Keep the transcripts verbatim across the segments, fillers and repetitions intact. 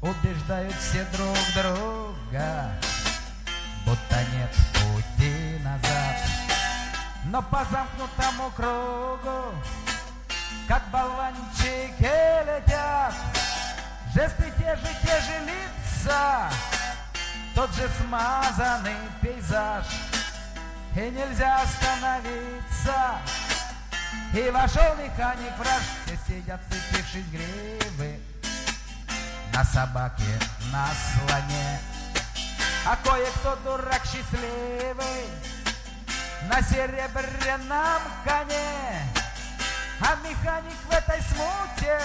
убеждают все друг друга, будто нет пути назад. Но по замкнутому кругу, как болванчики, летят жесты, те же, те же лица, тот же смазанный пейзаж. И нельзя остановиться. И вошел механик враж, все сидят, цепившись гривы, на собаке, на слоне. А кое-кто дурак счастливый на серебряном коне. А механик в этой смуте,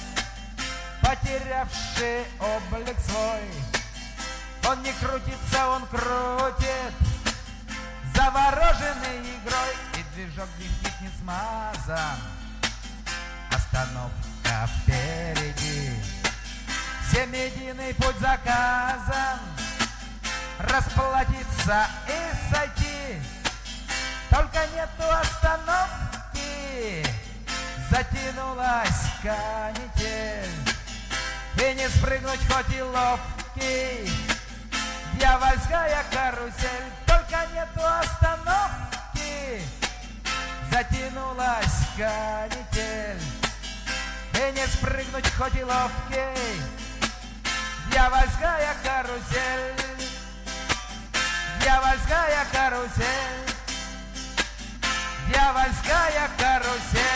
потерявший облик свой, он не крутится, он крутит, завороженный игрой. И движок дневник не смазан, остановка впереди, всем единый путь заказан, расплатиться и сойти. Только нету остановки, затянулась канитель, и не спрыгнуть хоть и ловкий, дьявольская карусель. Только нету остановки, затянулась канитель, и не спрыгнуть хоть и ловкий, дьявольская карусель, дьявольская карусель, дьявольская карусель.